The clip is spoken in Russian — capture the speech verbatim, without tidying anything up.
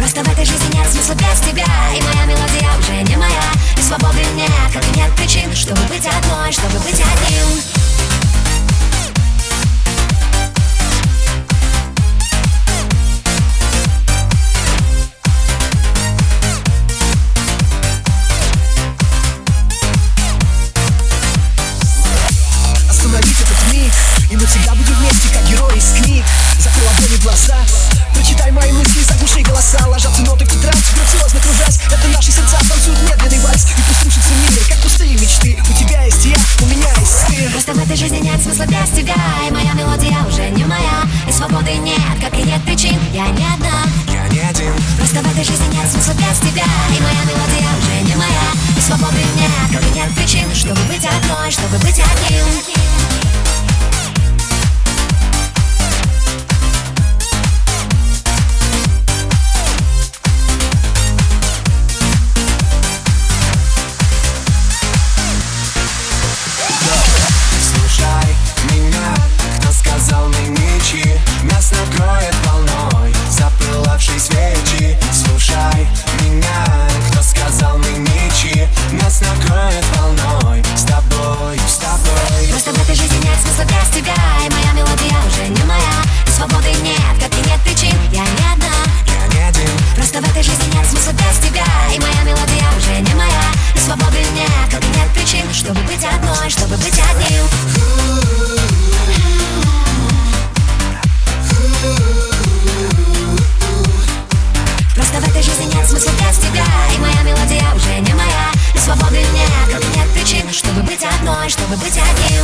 Просто в этой жизни нет смысла без тебя, и моя мелодия уже не моя. И свободы нет, как и нет причин, чтобы быть одной, чтобы быть одним. Остановить этот миг, и мы всегда будем вместе, как герои из книг. Закрой ладони глаза, прочитай мои мысли, заглуши голоса. Ложатся ноты в тетрадь, грациозно кружась. Это наши сердца танцуют медленный вальс. И пусть рушится мир, как пустые мечты. У тебя есть я, у меня есть ты. Просто в этой жизни нет смысла без тебя, и моя мелодия уже не моя. И свободы нет, как и нет причин, я не одна, я не один. Просто в этой жизни нет смысла без тебя, и моя мелодия уже не моя. И свободы нет, как и нет причин, чтобы быть одной, чтобы быть одним. Слушай меня, кто сказал не мечи, нас накроет волной запылавшей свечи. Слушай меня, кто сказал не мечи, нас накроет волной с тобой, с тобой. Просто в этой жизни нет смысла без тебя, и моя мелодия уже не моя. И свободы нет, как и нет причин, я не одна, я не один. Просто в этой жизни нет смысла без тебя, и моя мелодия уже не моя. И свободы нет, как и нет причин, чтобы быть одной, чтобы быть одним. Просто в этой жизни нет смысла без тебя, и моя мелодия уже не моя. И свободы нет, как и нет причин, чтобы быть одной, чтобы быть одним.